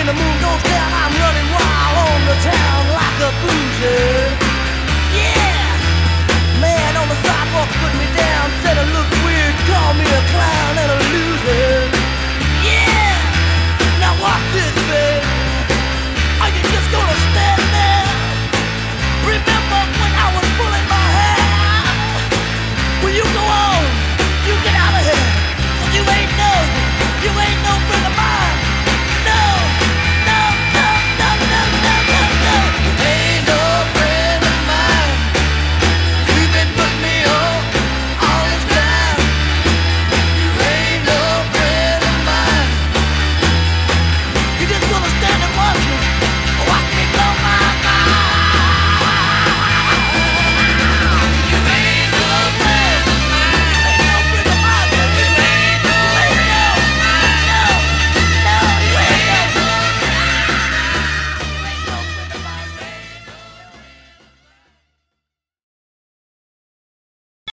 the moon goes down, I'm running wild on the town like a boozer. Yeah! Man on the sidewalk put me down, said I look weird, called me a clown and a loser.